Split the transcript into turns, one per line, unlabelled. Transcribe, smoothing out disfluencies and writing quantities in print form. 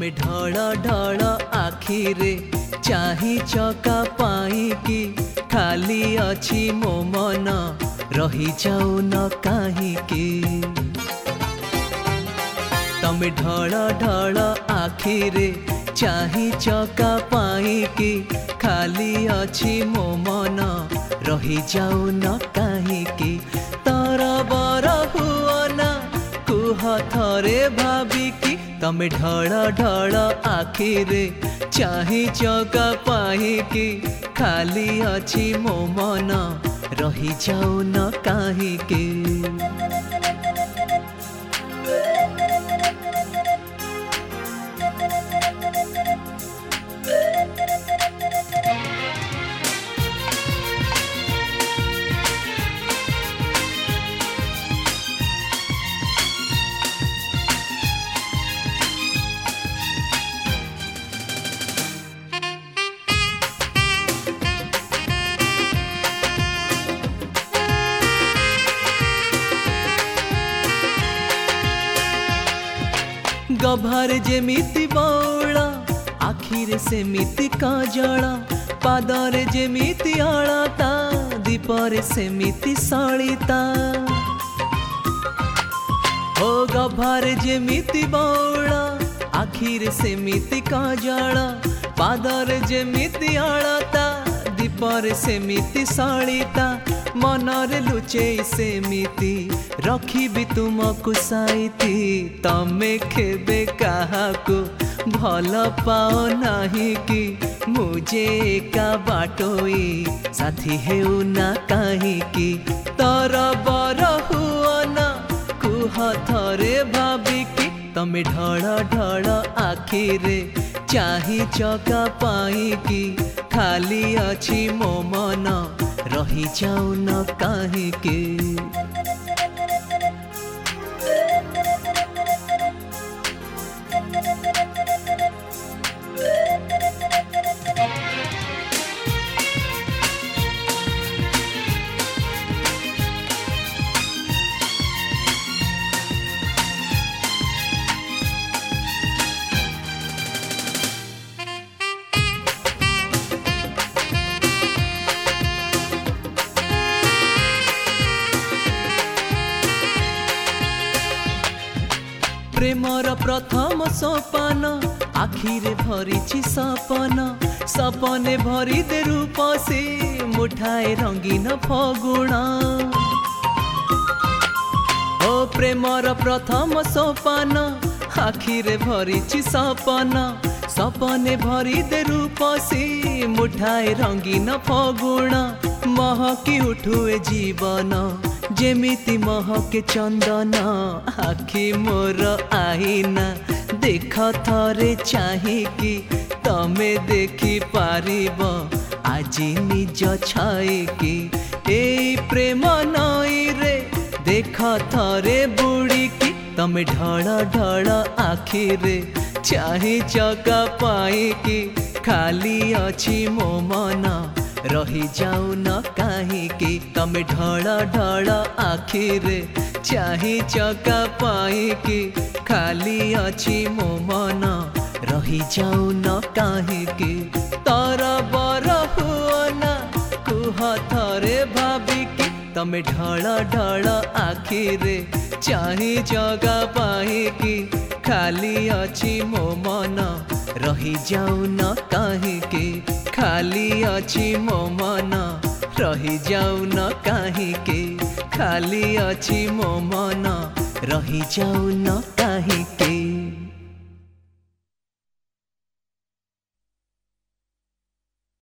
तमे ढळ ढळ आखिरे चाही चका पाई कि खाली अछि मो मन रही जाऊ न काहीकि तमे ढळ ढळ आखिरे चाही चका पाई कि खाली अछि मो मन रही जाऊ न काहीकि तरबर हुओ न कुह थरे भाबिकी तमे ढळ ढळ आखिरे चाही चका पाई कि खाली अछि मो मन रही जाऊ न काहीकि गभारे जेमिति बौला आखिरे सेमिति काजला पादरे जेमिति आळता दीपरे सेमिति सळिता ओ गभारे जेमिति बौला आखिरे सेमिति काजला पादरे जेमिति आळता दीपरे सेमिति सळिता मनरे लुचेई सेमिति रखिबी तुमको साइति तमे खेबे काहाको भल पाओ नाही कि मुझे एका बाटोई साथी हेउ ना काहीकि तरबर हुओ न कुह थरे भाबिकी तमे ढळ ढळ आखिरे चाही चका पाई कि खाली अछि मो मन रही जाऊ न काहीकि प्रेमर प्रथम सोपान आखिरे भरिछि सपन सपने भरी दे रूप से मुठाए रंगीन फगुण ओ प्रेमर प्रथम सोपान आखिरे भरिछि सपन सपने भरी दे रूप से मुठाए रंगीन फगुण महकी उठुए जीवन जेमिति महके चंदन आखि मोर आईना देख थरे चाहिकी तमे देखी पारिब आजी निज छाईकी ए प्रेम नई रे देख थरे बुड़ीकी तमे ढळ ढळ आखिरे चाही चका पाईकी खाली अछि मो मन रही जाऊ न काहीकि तमे ढळ ढळ आखिरे चाही चका पाईकि खाली अछि मो मन रही जाऊ न काहीकि तरबर हुओ न कुह थरे भाबिकी तमे ढळ ढळ आखिरे चाही चका पाईकि खाली अछि मो मन रही जाऊ न काहीकि खाली अछि मो मन रही जाऊ न काहीकि खाली अछि मो मन रही जाऊ न काहीकि।